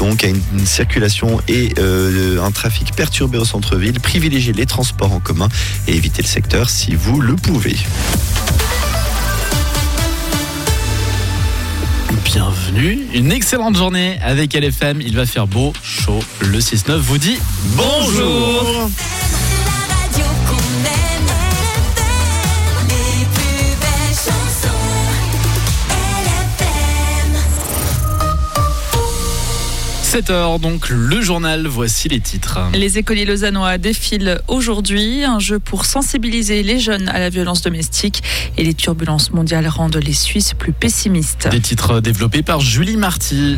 donc à une circulation et un trafic perturbé au centre-ville. Privilégiez les transports en commun et évitez le secteur si vous le pouvez. Bienvenue, une excellente journée avec LFM. Il va faire beau, chaud. Le 6-9 vous dit bonjour. La radio qu'on aime, LFM, les plus belles chansons, LFM. 7h donc, le journal, voici les titres. Les écoliers lausannois défilent aujourd'hui, un jeu pour sensibiliser les jeunes à la violence domestique, et les turbulences mondiales rendent les Suisses plus pessimistes. Des titres développés par Julie Marty.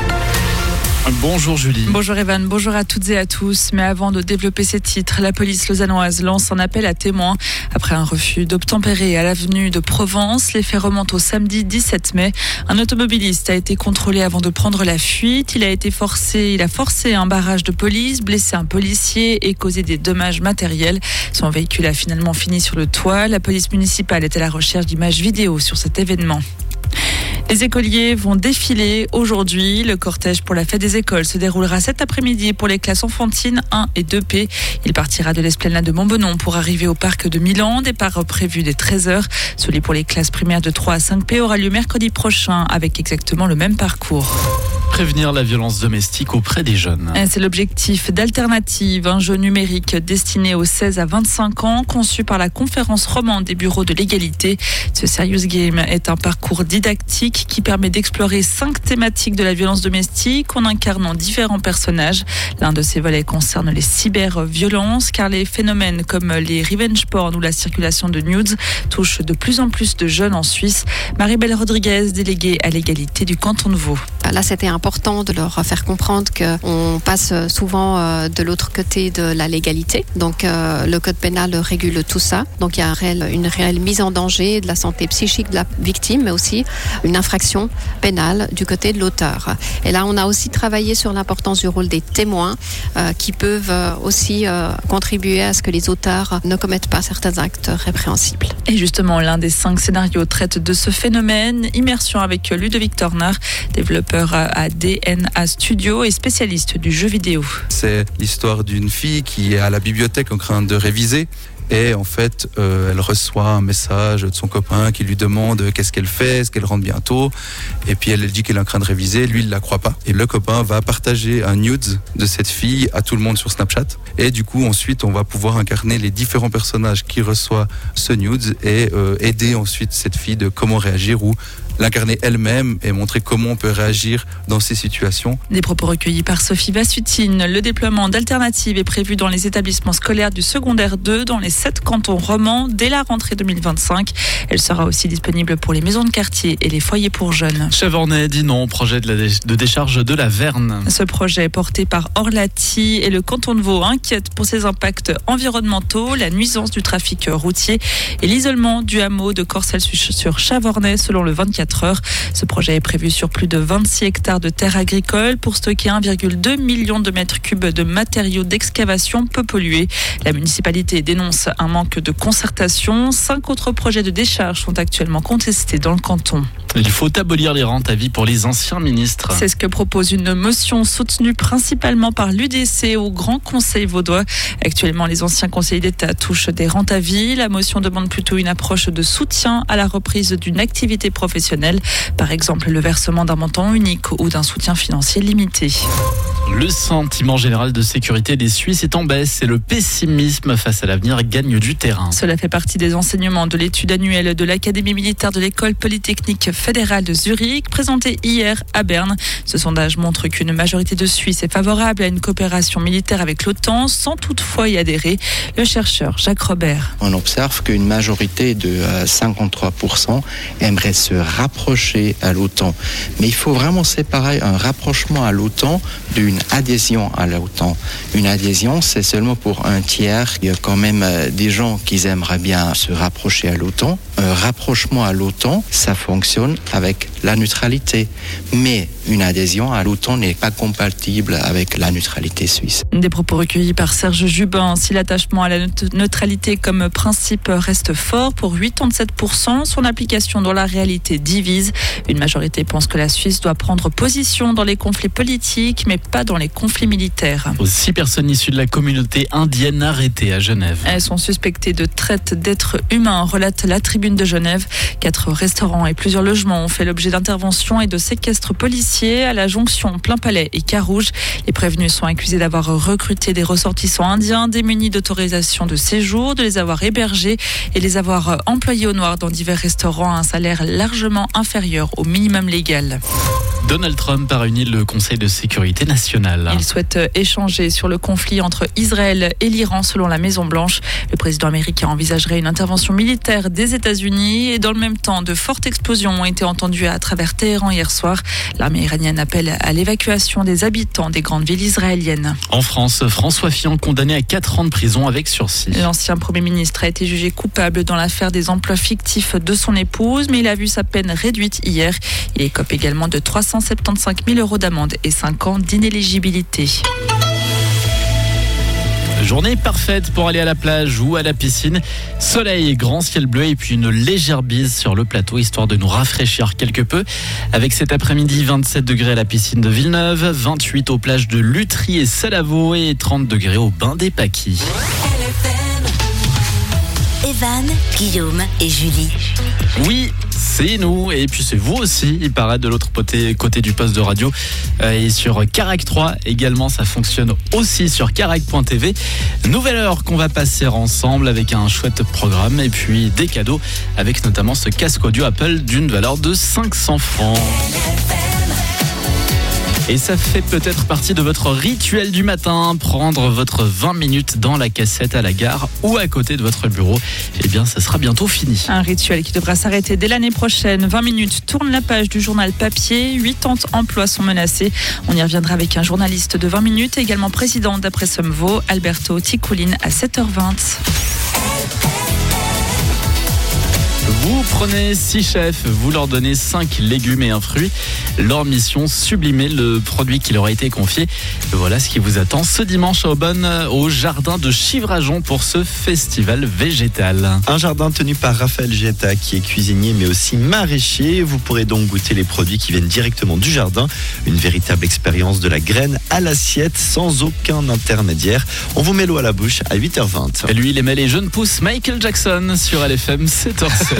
Bonjour Julie. Bonjour Evan, bonjour à toutes et à tous. Mais avant de développer ces titres, la police lausannoise lance un appel à témoins. Après un refus d'obtempérer à l'avenue de Provence, les faits remontent au samedi 17 mai. Un automobiliste a été contrôlé avant de prendre la fuite. Il a forcé un barrage de police, blessé un policier et causé des dommages matériels. Son véhicule a finalement fini sur le toit. La police municipale est à la recherche d'images vidéo sur cet événement. Les écoliers vont défiler aujourd'hui. Le cortège pour la fête des écoles se déroulera cet après-midi pour les classes enfantines 1 et 2P. Il partira de l'esplanade de Montbenon pour arriver au parc de Milan. Départ prévu dès 13h. Celui pour les classes primaires de 3 à 5P aura lieu mercredi prochain avec exactement le même parcours. Prévenir la violence domestique auprès des jeunes. C'est l'objectif d'Alternative, un jeu numérique destiné aux 16 à 25 ans, conçu par la conférence romande des bureaux de l'égalité. Ce Serious Game est un parcours didactique qui permet d'explorer 5 thématiques de la violence domestique en incarnant différents personnages. L'un de ces volets concerne les cyber-violences, car les phénomènes comme les revenge porn ou la circulation de nudes touchent de plus en plus de jeunes en Suisse. Marie-Belle Rodriguez, déléguée à l'égalité du canton de Vaud. Là, c'était important de leur faire comprendre qu'on passe souvent de l'autre côté de la légalité. Donc, le code pénal régule tout ça. Donc, il y a une réelle mise en danger de la santé psychique de la victime, mais aussi une infraction pénale du côté de l'auteur. Et là, on a aussi travaillé sur l'importance du rôle des témoins qui peuvent aussi contribuer à ce que les auteurs ne commettent pas certains actes répréhensibles. Et justement, l'un des 5 scénarios traite de ce phénomène. Immersion avec Ludovic Torner, développeur à DNA Studio et spécialiste du jeu vidéo. C'est l'histoire d'une fille qui est à la bibliothèque en train de réviser. Et en fait, elle reçoit un message de son copain qui lui demande qu'est-ce qu'elle fait, est-ce qu'elle rentre bientôt. Et puis elle dit qu'elle est en train de réviser, lui il la croit pas. Et le copain va partager un nude de cette fille à tout le monde sur Snapchat. Et du coup ensuite on va pouvoir incarner les différents personnages qui reçoivent ce nude et aider ensuite cette fille de comment réagir ou l'incarner elle-même et montrer comment on peut réagir dans ces situations. Des propos recueillis par Sophie Bassutine. Le déploiement d'Alternative est prévu dans les établissements scolaires du secondaire 2 dans les 7 cantons romans dès la rentrée 2025. Elle sera aussi disponible pour les maisons de quartier et les foyers pour jeunes. Chavornay dit non au projet de décharge de la Verne. Ce projet porté par Orlati et le canton de Vaud inquiète pour ses impacts environnementaux, la nuisance du trafic routier et l'isolement du hameau de Corcelles sur Chavornay selon le 24 heures. Ce projet est prévu sur plus de 26 hectares de terres agricoles pour stocker 1,2 million de mètres cubes de matériaux d'excavation peu pollués. La municipalité dénonce un manque de concertation. 5 autres projets de décharge sont actuellement contestés dans le canton. Il faut abolir les rentes à vie pour les anciens ministres. C'est ce que propose une motion soutenue principalement par l'UDC au Grand Conseil vaudois. Actuellement, les anciens conseillers d'État touchent des rentes à vie. La motion demande plutôt une approche de soutien à la reprise d'une activité professionnelle. Par exemple, le versement d'un montant unique ou d'un soutien financier limité. Le sentiment général de sécurité des Suisses est en baisse et le pessimisme face à l'avenir gagne du terrain. Cela fait partie des enseignements de l'étude annuelle de l'Académie militaire de l'École polytechnique fédérale de Zurich, présentée hier à Berne. Ce sondage montre qu'une majorité de Suisses est favorable à une coopération militaire avec l'OTAN, sans toutefois y adhérer. Le chercheur Jacques Robert. On observe qu'une majorité de 53% aimerait se rapprocher à l'OTAN. Mais il faut vraiment séparer un rapprochement à l'OTAN d'une adhésion à l'OTAN. Une adhésion, c'est seulement pour un tiers. Il y a quand même des gens qui aimeraient bien se rapprocher à l'OTAN. Un rapprochement à l'OTAN, ça fonctionne avec la neutralité. Mais une adhésion à l'OTAN n'est pas compatible avec la neutralité suisse. Des propos recueillis par Serge Jubin. Si l'attachement à la neutralité comme principe reste fort pour 87%, son application dans la réalité divise. Une majorité pense que la Suisse doit prendre position dans les conflits politiques, mais pas dans les conflits militaires. 6 personnes issues de la communauté indienne arrêtées à Genève. Elles sont suspectées de traite d'êtres humains, relate la Tribune de Genève. 4 restaurants et plusieurs logements ont fait l'objet d'interventions et de séquestres policiers à la jonction Plain-Palais et Carouge. Les prévenus sont accusés d'avoir recruté des ressortissants indiens démunis d'autorisation de séjour, de les avoir hébergés et les avoir employés au noir dans divers restaurants à un salaire largement inférieur au minimum légal. Donald Trump a réuni le Conseil de sécurité nationale. Il souhaite échanger sur le conflit entre Israël et l'Iran selon la Maison-Blanche. Le président américain envisagerait une intervention militaire des États-Unis et dans le même temps, de fortes explosions ont été entendues à travers Téhéran hier soir. L'armée iranienne appelle à l'évacuation des habitants des grandes villes israéliennes. En France, François Fillon condamné à 4 ans de prison avec sursis. L'ancien Premier ministre a été jugé coupable dans l'affaire des emplois fictifs de son épouse, mais il a vu sa peine réduite hier. Il écope également de 375 000 € d'amende et 5 ans d'inéligibilité. Journée parfaite pour aller à la plage ou à la piscine. Soleil, grand ciel bleu et puis une légère bise sur le plateau, histoire de nous rafraîchir quelque peu. Avec cet après-midi, 27 degrés à la piscine de Villeneuve, 28 aux plages de Lutry et Salavaux et 30 degrés au bain des Paquis. Evan, Guillaume et Julie. Oui, c'est nous et puis c'est vous aussi, il paraît, de l'autre côté du poste de radio. Et sur Carac 3 également, ça fonctionne aussi sur carac.tv. Nouvelle heure qu'on va passer ensemble avec un chouette programme et puis des cadeaux avec notamment ce casque audio Apple d'une valeur de 500 francs. Et ça fait peut-être partie de votre rituel du matin, prendre votre 20 minutes dans la cassette à la gare ou à côté de votre bureau. Eh bien, ça sera bientôt fini. Un rituel qui devra s'arrêter dès l'année prochaine. 20 minutes tourne la page du journal papier. 80 emplois sont menacés. On y reviendra avec un journaliste de 20 minutes, également président d'Après Sommeveau, Alberto Ticouline, à 7h20. Vous prenez 6 chefs, vous leur donnez 5 légumes et un fruit. Leur mission, sublimer le produit qui leur a été confié. Voilà ce qui vous attend ce dimanche à Aubonne, au jardin de Chivrajon pour ce festival végétal. Un jardin tenu par Raphaël Getta qui est cuisinier mais aussi maraîcher. Vous pourrez donc goûter les produits qui viennent directement du jardin. Une véritable expérience de la graine à l'assiette sans aucun intermédiaire. On vous met l'eau à la bouche à 8h20. Et lui, il aimait les jeunes pousses Michael Jackson sur LFM 7h07.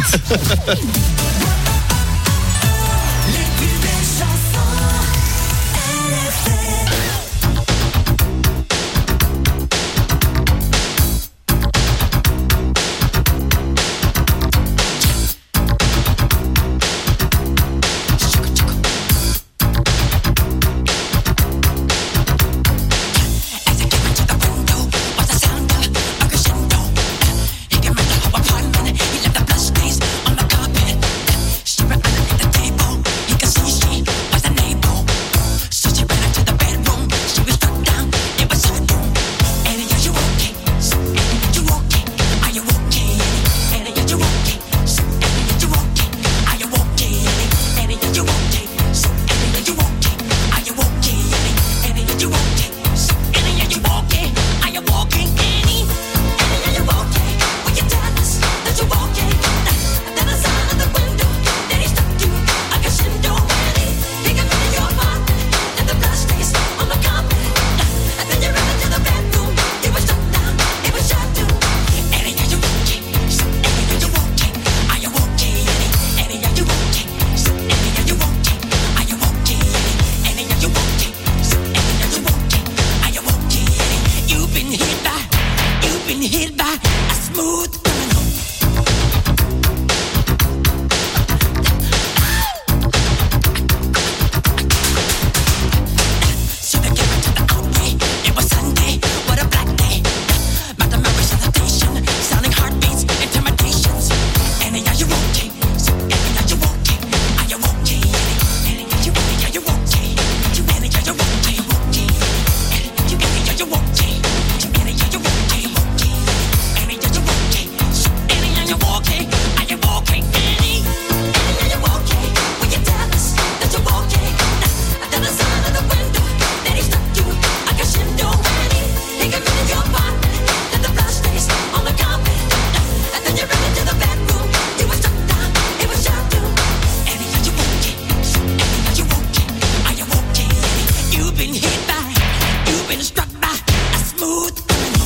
You've been struck by a smooth criminal.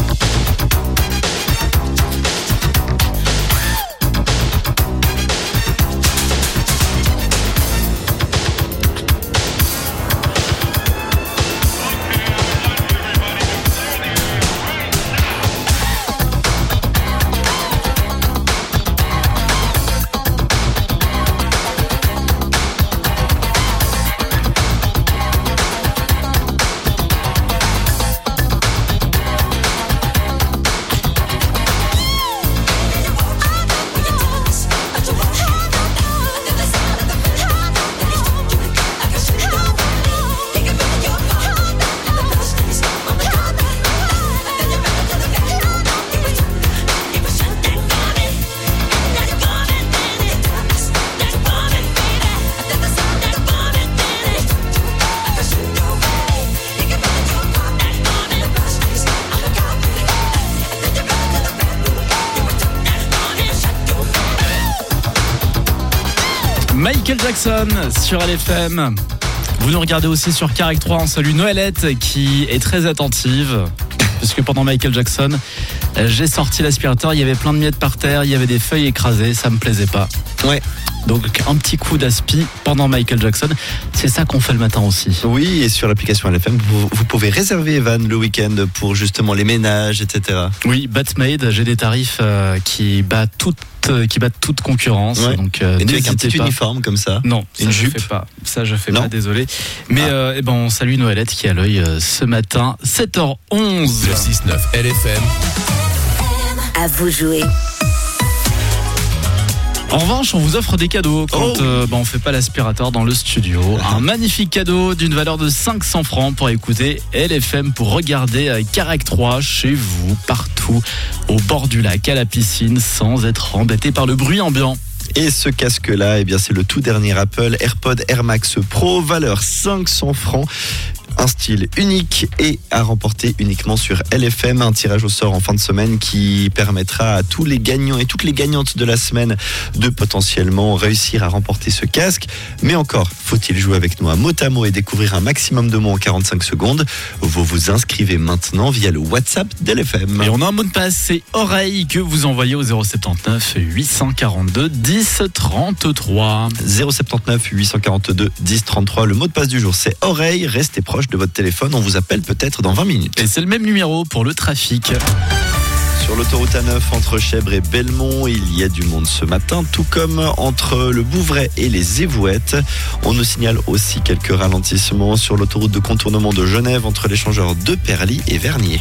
Michael Jackson sur LFM. Vous nous regardez aussi sur Carrec 3. On salue Noëlette qui est très attentive. Puisque pendant Michael Jackson, j'ai sorti l'aspirateur, il y avait plein de miettes par terre, il y avait des feuilles écrasées, ça me plaisait pas. Ouais. Donc un petit coup d'aspi pendant Michael Jackson, c'est ça qu'on fait le matin aussi. Oui, et sur l'application LFM, vous pouvez réserver Evan le week-end pour justement les ménages, etc. Oui, Batmade, j'ai des tarifs qui battent toute concurrence. Ouais. Donc, Et nous, avec un n'hésitez petit pas. uniforme comme ça. Non, ça Une je jupe. fais pas. Ça je fais Non. pas, désolé. Mais on salue Noëlette qui a l'œil ce matin, 7h11. Le 6-9 LFM. À vous jouer. En revanche, on vous offre des cadeaux quand on fait pas l'aspirateur dans le studio. Un magnifique cadeau d'une valeur de 500 francs pour écouter LFM, pour regarder Carrec 3 chez vous, partout, au bord du lac, à la piscine, sans être embêté par le bruit ambiant. Et ce casque-là, eh bien, c'est le tout dernier Apple AirPod Air Max Pro, valeur 500 francs. Un style unique et à remporter uniquement sur LFM. Un tirage au sort en fin de semaine qui permettra à tous les gagnants et toutes les gagnantes de la semaine de potentiellement réussir à remporter ce casque. Mais encore, faut-il jouer avec nous à mot et découvrir un maximum de mots en 45 secondes. Vous vous inscrivez maintenant via le WhatsApp d'LFM. Et on a un mot de passe, c'est oreille, que vous envoyez au 079 842 10 33. 079 842 10 33. Le mot de passe du jour, c'est oreille. Restez proche de votre téléphone, on vous appelle peut-être dans 20 minutes. Et c'est le même numéro pour le trafic. Sur l'autoroute A9 entre Chèvres et Belmont, il y a du monde ce matin, tout comme entre le Bouvray et les Évouettes. On nous signale aussi quelques ralentissements sur l'autoroute de contournement de Genève entre l'échangeur de Perly et Vernier.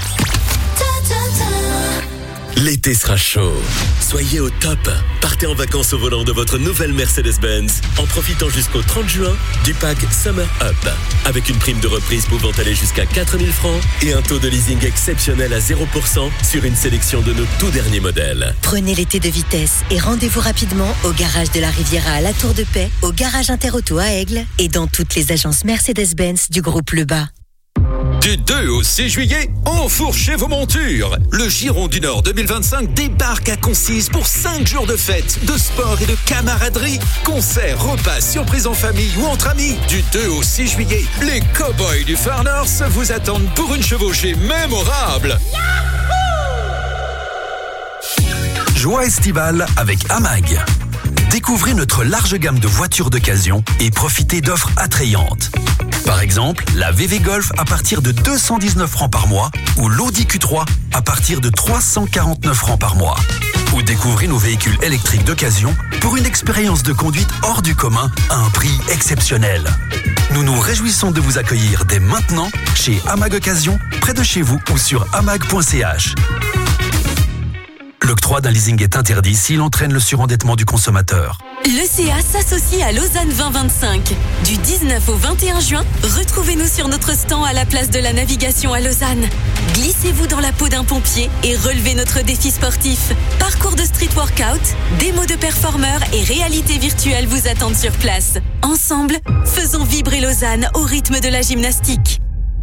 L'été sera chaud. Soyez au top. Partez en vacances au volant de votre nouvelle Mercedes-Benz en profitant jusqu'au 30 juin du pack Summer Up. Avec une prime de reprise pouvant aller jusqu'à 4 000 francs et un taux de leasing exceptionnel à 0% sur une sélection de nos tout derniers modèles. Prenez l'été de vitesse et rendez-vous rapidement au garage de la Riviera à la Tour de Paix, au garage Interauto à Aigle et dans toutes les agences Mercedes-Benz du groupe Lebas. Du 2 au 6 juillet, enfourchez vos montures. Le Giron du Nord 2025 débarque à Concise pour 5 jours de fête, de sport et de camaraderie. Concerts, repas, surprises en famille ou entre amis. Du 2 au 6 juillet, les cow-boys du Far North vous attendent pour une chevauchée mémorable. Joie estivale avec AMAG. Découvrez notre large gamme de voitures d'occasion et profitez d'offres attrayantes. Par exemple, la VV Golf à partir de 219 francs par mois ou l'Audi Q3 à partir de 349 francs par mois. Ou découvrez nos véhicules électriques d'occasion pour une expérience de conduite hors du commun à un prix exceptionnel. Nous nous réjouissons de vous accueillir dès maintenant chez AMAG Occasion, près de chez vous ou sur amag.ch. L'octroi d'un leasing est interdit s'il entraîne le surendettement du consommateur. L'ECA s'associe à Lausanne 2025. Du 19 au 21 juin, retrouvez-nous sur notre stand à la place de la navigation à Lausanne. Glissez-vous dans la peau d'un pompier et relevez notre défi sportif. Parcours de street workout, démos de performeurs et réalité virtuelle vous attendent sur place. Ensemble, faisons vibrer Lausanne au rythme de la gymnastique.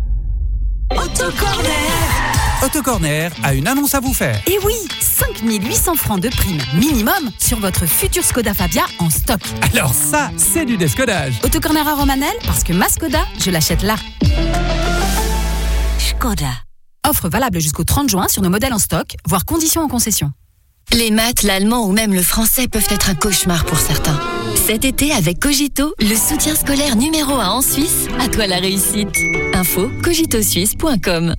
Autocorner a une annonce à vous faire. Et oui, 5 800 francs de prime minimum sur votre futur Skoda Fabia en stock. Alors ça, c'est du descodage. Autocorner à Romanel, parce que ma Skoda, je l'achète là. Skoda. Offre valable jusqu'au 30 juin sur nos modèles en stock, voire conditions en concession. Les maths, l'allemand ou même le français peuvent être un cauchemar pour certains. Cet été, avec Cogito, le soutien scolaire numéro 1 en Suisse, à toi la réussite. Info cogitosuisse.com.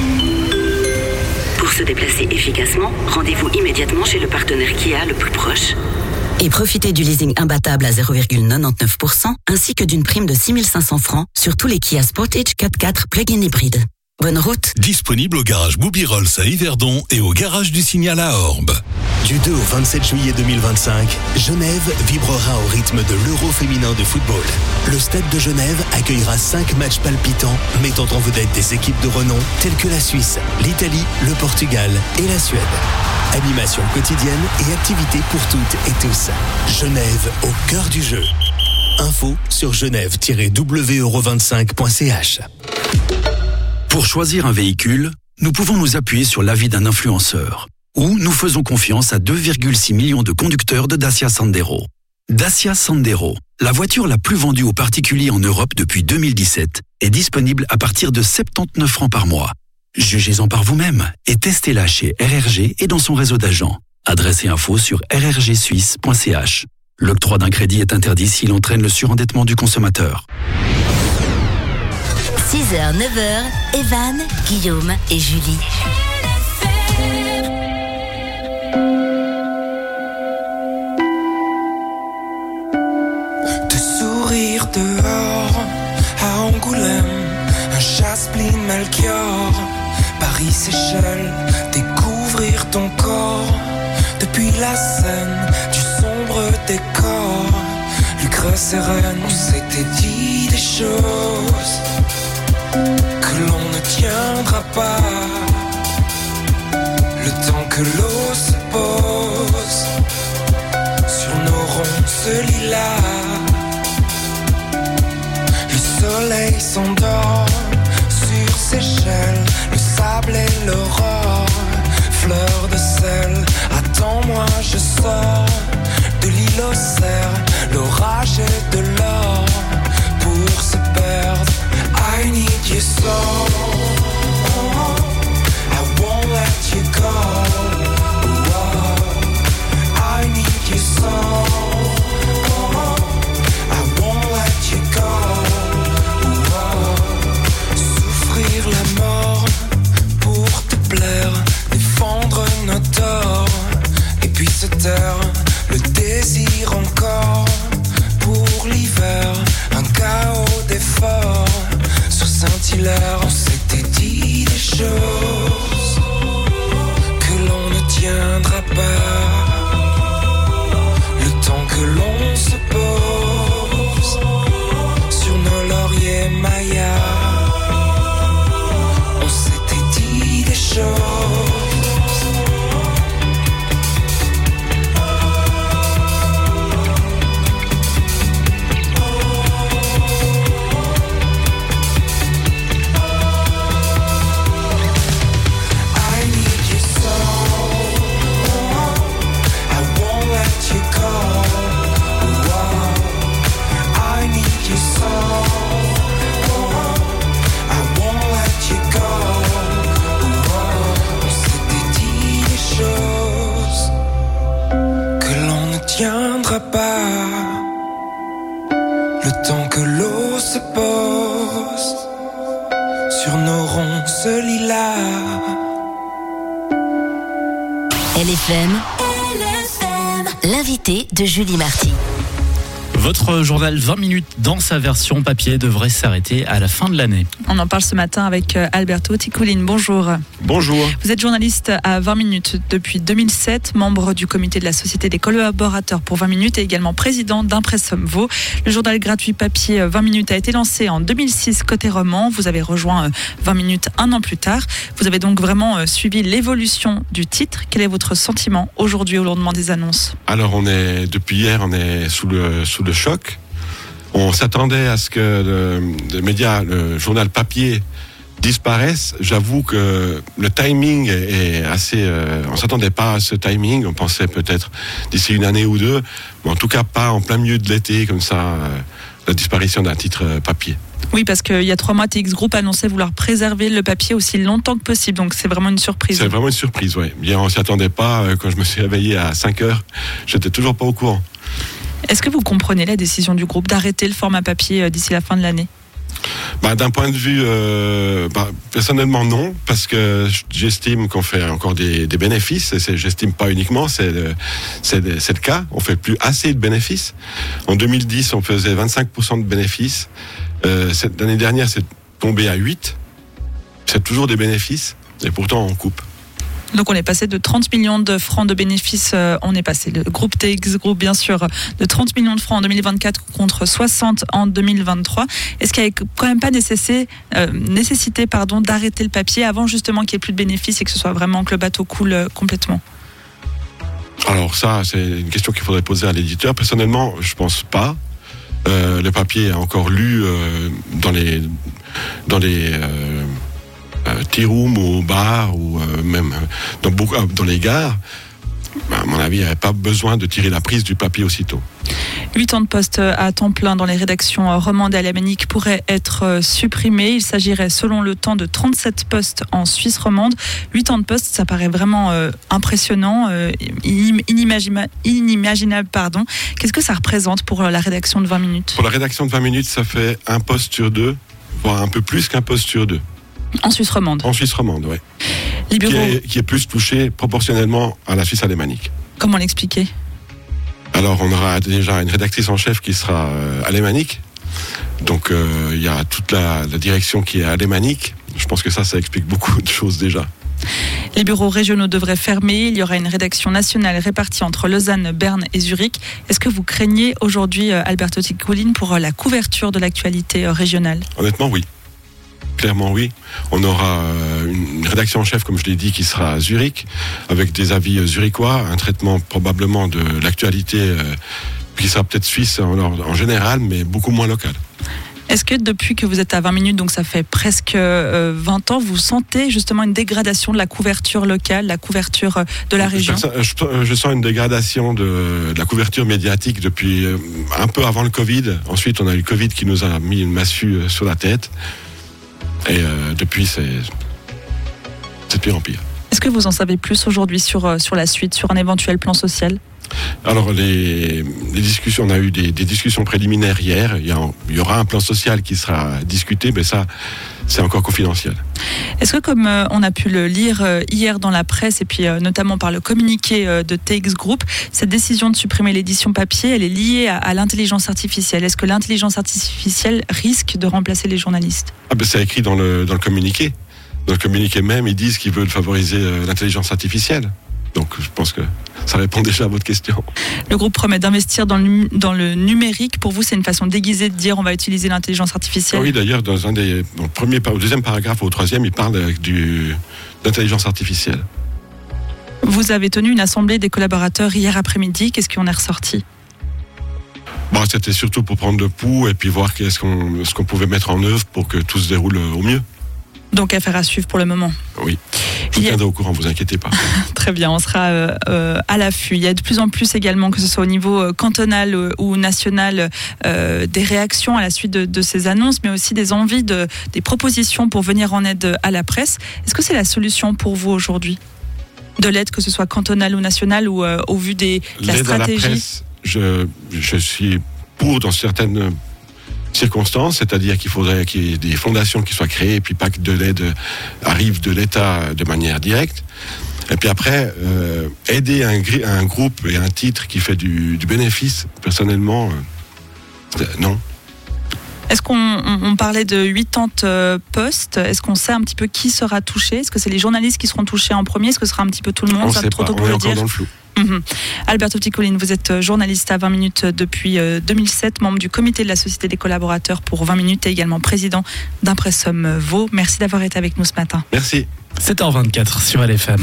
Pour se déplacer efficacement, rendez-vous immédiatement chez le partenaire Kia le plus proche. Et profitez du leasing imbattable à 0,99% ainsi que d'une prime de 6 500 francs sur tous les Kia Sportage 4x4 plug-in hybride. Bonne route. Disponible au garage Bouby Rolls à Yverdon et au garage du Signal à Orbe. Du 2 au 27 juillet 2025, Genève vibrera au rythme de l'Euro féminin de football. Le Stade de Genève accueillera 5 matchs palpitants mettant en vedette des équipes de renom telles que la Suisse, l'Italie, le Portugal et la Suède. Animation quotidienne et activités pour toutes et tous. Genève au cœur du jeu. Info sur genève-w-euro25.ch. Pour choisir un véhicule, nous pouvons nous appuyer sur l'avis d'un influenceur. Ou nous faisons confiance à 2,6 millions de conducteurs de Dacia Sandero. Dacia Sandero, la voiture la plus vendue aux particuliers en Europe depuis 2017, est disponible à partir de 79 francs par mois. Jugez-en par vous-même et testez-la chez RRG et dans son réseau d'agents. Adresse et info sur rrgsuisse.ch. L'octroi d'un crédit est interdit s'il entraîne le surendettement du consommateur. 6h, 9h, Evan, Guillaume et Julie. De sourire dehors, à Angoulême, un Chasse-Blin Melchior, Paris-Seychelles, découvrir ton corps, depuis la scène, du sombre décor, Lucre sereine, on s'était dit des choses que l'on ne tiendra pas, le temps que l'eau se pose sur nos ronces lilas. Le soleil s'endort sur Seychelles, le sable et l'aurore, fleur de sel, attends-moi je sors de l'île aux cerfs, l'orage et de l'or pour se perdre. I need you so, I won't let you go. I need you so, I won't let you go. Souffrir la mort pour te plaire, défendre nos torts, et puis se taire, le désir encore pour l'hiver, un chaos d'efforts. Saint-Hilaire, on s'était dit des choses que l'on ne tiendra pas, le temps que l'on se pose sur nos lauriers mayas. On s'était dit des choses. Pas le temps que l'eau se pose sur nos ronces lilas. LFM, l'invité de Julie Marty. Votre journal 20 minutes dans sa version papier devrait s'arrêter à la fin de l'année. On en parle ce matin avec Alberto Ticouline. Bonjour. Bonjour. Vous êtes journaliste à 20 minutes depuis 2007, membre du comité de la Société des collaborateurs pour 20 minutes et également président d'Impressum Vaud. Le journal gratuit papier 20 minutes a été lancé en 2006 côté roman. Vous avez rejoint 20 minutes un an plus tard. Vous avez donc vraiment suivi l'évolution du titre. Quel est votre sentiment aujourd'hui au lendemain des annonces ? Alors depuis hier, on est sous le choc. On s'attendait à ce que le média, le journal papier disparaisse. J'avoue que le timing est assez... on s'attendait pas à ce timing. On pensait peut-être d'ici une année ou deux, mais en tout cas pas en plein milieu de l'été comme ça. la disparition d'un titre papier. Oui, parce qu'il y a 3 mois, TX Group annonçait vouloir préserver le papier aussi longtemps que possible. Donc c'est vraiment une surprise. C'est vraiment une surprise, oui. On ne s'y attendait pas. Quand je me suis réveillé à 5 heures, j'étais toujours pas au courant. Est-ce que vous comprenez la décision du groupe d'arrêter le format papier d'ici la fin de l'année ? D'un point de vue, personnellement non, parce que j'estime qu'on fait encore des bénéfices. J'estime pas uniquement, c'est le cas. On fait plus assez de bénéfices. En 2010, on faisait 25% de bénéfices. L'année dernière, c'est tombé à 8. C'est toujours des bénéfices, et pourtant on coupe. Donc on est passé de 30 millions de francs de bénéfices, on est passé, le groupe TX Group bien sûr, de 30 millions de francs en 2024 contre 60 en 2023. Est-ce qu'il n'y a quand même pas nécessité d'arrêter le papier avant justement qu'il n'y ait plus de bénéfices et que ce soit vraiment que le bateau coule complètement ? Alors ça, c'est une question qu'il faudrait poser à l'éditeur. Personnellement, je pense pas. Le papier est encore lu dans les tea rooms ou au bar ou même dans les gares. À mon avis, il n'y avait pas besoin de tirer la prise du papier aussitôt. 8 ans de poste à temps plein dans les rédactions romandes et alémaniques pourraient être supprimés. Il s'agirait selon le temps de 37 postes en Suisse romande. 8 ans de poste, ça paraît vraiment impressionnant, inimaginable. Qu'est-ce que ça représente pour la rédaction de 20 minutes ? Pour la rédaction de 20 minutes, ça fait un poste sur 2, voire un peu plus qu'un poste sur 2. En Suisse romande ? En Suisse romande, oui. Les bureaux... qui est plus touché proportionnellement à la Suisse alémanique. Comment l'expliquer ? Alors, on aura déjà une rédactrice en chef qui sera alémanique. Donc, il y a toute la direction qui est alémanique. Je pense que ça explique beaucoup de choses déjà. Les bureaux régionaux devraient fermer. Il y aura une rédaction nationale répartie entre Lausanne, Berne et Zurich. Est-ce que vous craignez aujourd'hui, Alberto Ticcolin, pour la couverture de l'actualité régionale ? Honnêtement, oui. Clairement, oui. On aura une rédaction en chef, comme je l'ai dit, qui sera à Zurich, avec des avis zurichois, un traitement probablement de l'actualité qui sera peut-être suisse en général, mais beaucoup moins local. Est-ce que depuis que vous êtes à 20 minutes, donc ça fait presque 20 ans, vous sentez justement une dégradation de la couverture locale, la couverture de la région ? Je sens une dégradation de la couverture médiatique depuis un peu avant le Covid. Ensuite, on a eu le Covid qui nous a mis une massue sur la tête. Et depuis, c'est pire en pire. Est-ce que vous en savez plus aujourd'hui sur la suite, sur un éventuel plan social ? Alors, les discussions, on a eu des discussions préliminaires hier. Il y aura un plan social qui sera discuté, mais ça, c'est encore confidentiel. Est-ce que, comme on a pu le lire hier dans la presse, et puis notamment par le communiqué de TX Group, cette décision de supprimer l'édition papier, elle est liée à l'intelligence artificielle. Est-ce que l'intelligence artificielle risque de remplacer les journalistes ? C'est écrit dans le communiqué. Dans le communiqué même, ils disent qu'ils veulent favoriser l'intelligence artificielle. Donc, je pense que ça répond déjà à votre question. Le groupe promet d'investir dans le numérique. Pour vous, c'est une façon déguisée de dire on va utiliser l'intelligence artificielle ? Oui, d'ailleurs, au deuxième paragraphe ou au troisième, il parle d'intelligence artificielle. Vous avez tenu une assemblée des collaborateurs hier après-midi. Qu'est-ce qui en est ressorti ? C'était surtout pour prendre le pouls et puis voir ce qu'on pouvait mettre en œuvre pour que tout se déroule au mieux. Donc affaire à suivre pour le moment. Oui, je vous tiendrai au courant, vous inquiétez pas. Très bien, on sera à l'affût. Il y a de plus en plus également, que ce soit au niveau cantonal ou national, des réactions à la suite de ces annonces, mais aussi des envies, des propositions pour venir en aide à la presse. Est-ce que c'est la solution pour vous aujourd'hui ? De l'aide, que ce soit cantonale ou nationale, ou au vu de la l'aide stratégie ? À la presse, je suis pour dans certaines circonstances, c'est-à-dire qu'il faudrait qu'il y ait des fondations qui soient créées et puis pas que de l'aide arrive de l'État de manière directe. Et puis après, aider un groupe et un titre qui fait du bénéfice, personnellement, non. Est-ce qu'on parlait de 80 postes ? Est-ce qu'on sait un petit peu qui sera touché ? Est-ce que c'est les journalistes qui seront touchés en premier ? Est-ce que ce sera un petit peu tout le monde ? On ne sait pas, on est encore dans le flou. Alberto Ticcolin, vous êtes journaliste à 20 minutes depuis 2007, membre du comité de la Société des collaborateurs pour 20 minutes et également président d'Impressum Vaud. Merci d'avoir été avec nous ce matin. Merci. 7h24 sur LFM.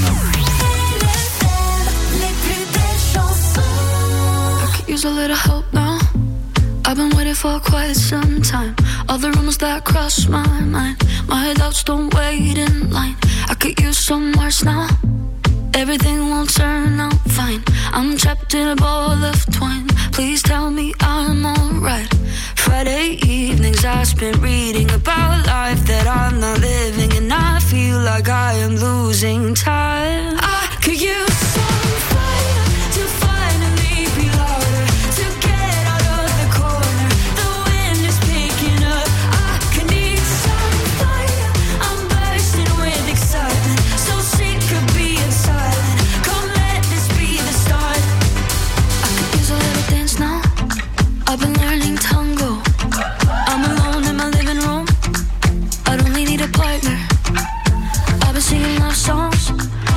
Use a little help now. I've been waiting for quite some time. All the rumors that cross my mind, my doubts don't wait in line. I could use some words now. everything won't turn out fine. I'm trapped in a ball of twine. Please tell me I'm alright. Friday evenings I spent reading about life that I'm not living, and I feel like I am losing time. I could use some fire to finally be louder, to get out of the corner. The wind is picking up. I could need some fire. I'm bursting with excitement, so sick of being silent. Come let this be the start. I could use a little dance now. I've been learning tango. I'm alone in my living room. I don't really need a partner. I've been singing love songs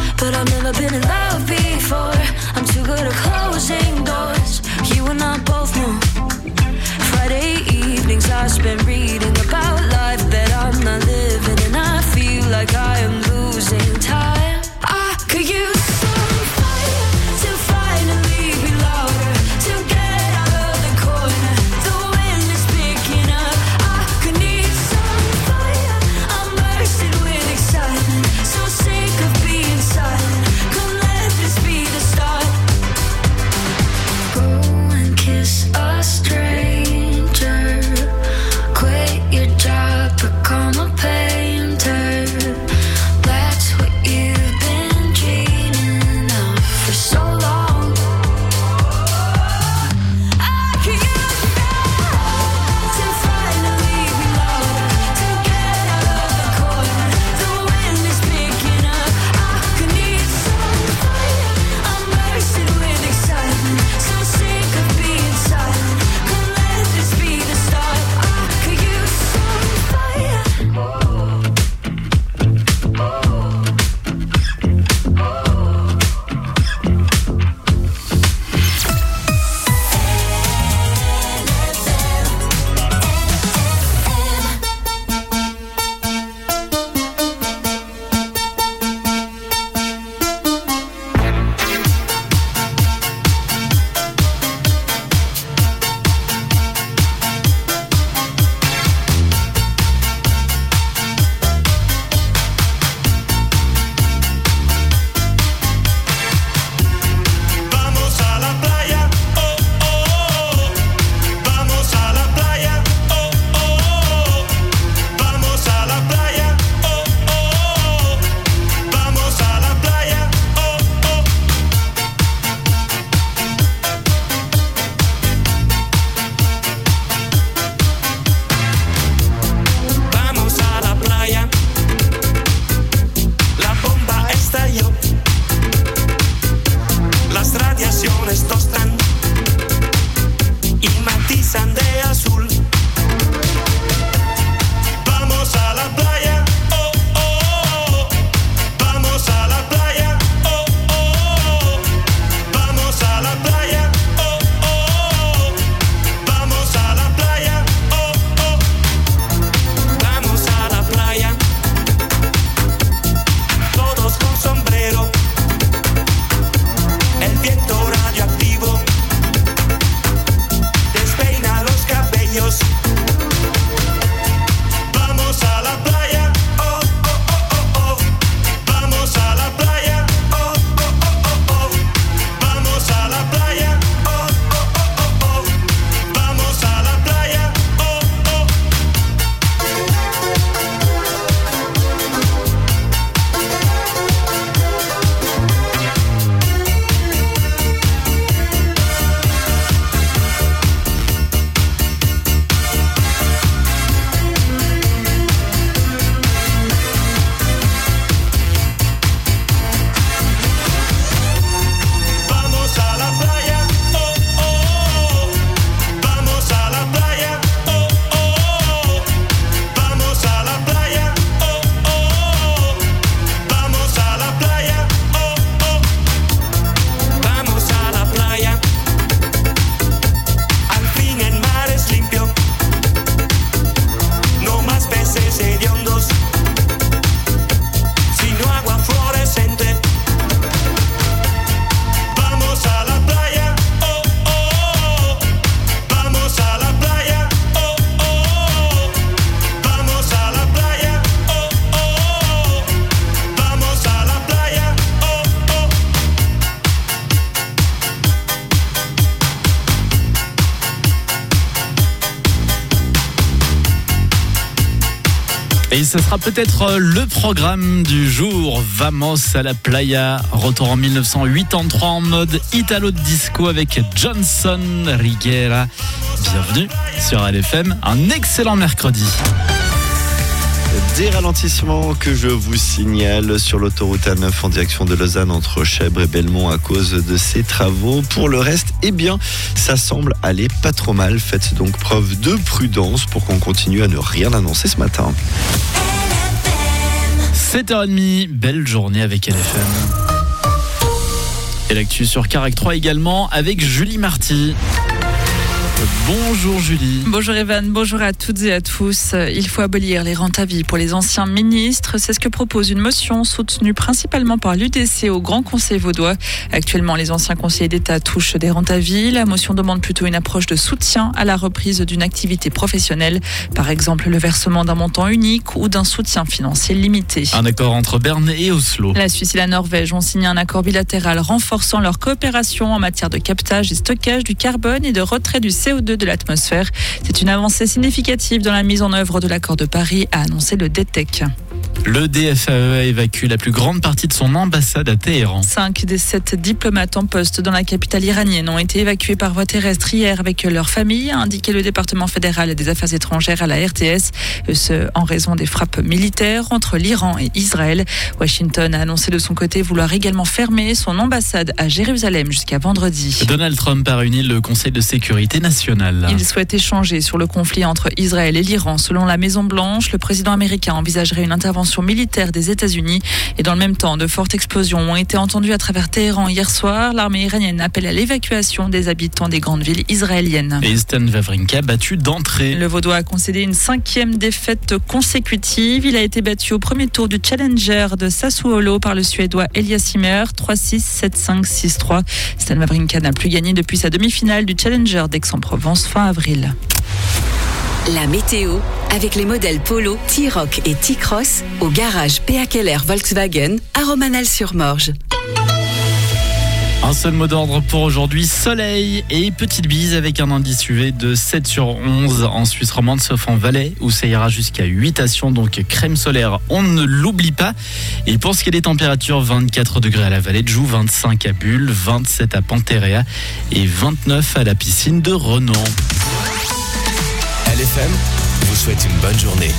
Ce sera peut-être le programme du jour. Vamos à la playa. Retour en 1983 en mode Italo Disco avec Johnson Riguera. Bienvenue sur LFM. Un excellent mercredi. Des ralentissements que je vous signale sur l'autoroute A9 en direction de Lausanne entre Chèvres et Belmont à cause de ces travaux. Pour le reste, eh bien, ça semble aller pas trop mal. Faites donc preuve de prudence pour qu'on continue à ne rien annoncer ce matin. 7h30, belle journée avec LFM. Et l'actu sur Carac 3 également avec Julie Marty. Bonjour Julie. Bonjour Evan, bonjour à toutes et à tous. Il faut abolir les rentes à vie pour les anciens ministres. C'est ce que propose une motion soutenue principalement par l'UDC au Grand Conseil vaudois. Actuellement, les anciens conseillers d'État touchent des rentes à vie. La motion demande plutôt une approche de soutien à la reprise d'une activité professionnelle. Par exemple, le versement d'un montant unique ou d'un soutien financier limité. Un accord entre Berne et Oslo. La Suisse et la Norvège ont signé un accord bilatéral renforçant leur coopération en matière de captage et stockage du carbone et de retrait du CO2 de l'atmosphère. C'est une avancée significative dans la mise en œuvre de l'accord de Paris, a annoncé le DTEC. Le DFAE évacue la plus grande partie de son ambassade à Téhéran. 5 des 7 diplomates en poste dans la capitale iranienne ont été évacués par voie terrestre hier avec leur famille, a indiqué le département fédéral des affaires étrangères à la RTS, ce en raison des frappes militaires entre l'Iran et Israël. Washington a annoncé de son côté vouloir également fermer son ambassade à Jérusalem jusqu'à vendredi. Donald Trump a réuni le Conseil de sécurité nationale. Il souhaite échanger sur le conflit entre Israël et l'Iran. Selon la Maison-Blanche, le président américain envisagerait une intervention militaire des États-Unis. Et dans le même temps, de fortes explosions ont été entendues à travers Téhéran hier soir. L'armée iranienne appelle à l'évacuation des habitants des grandes villes israéliennes. Et Stan Wawrinka battu d'entrée. Le Vaudois a concédé une 5e défaite consécutive. Il a été battu au premier tour du Challenger de Sassuolo par le Suédois Elias Ymer, 3-6, 7-5, 6-3. Stan Wawrinka n'a plus gagné depuis sa demi-finale du Challenger d'Aix-en-Provence fin avril. La météo avec les modèles Polo, T-Roc et T-Cross au garage PA Keller Volkswagen à Romanel-sur-Morge. Un seul mot d'ordre pour aujourd'hui, soleil et petite bise avec un indice UV de 7 sur 11 en Suisse romande, sauf en Valais où ça ira jusqu'à 8 à Sion, donc crème solaire, on ne l'oublie pas. Et pour ce qui est des températures, 24 degrés à la Vallée de Joux, 25 à Bulle, 27 à Pantéréa et 29 à la piscine de Renan. LFM vous souhaite une bonne journée.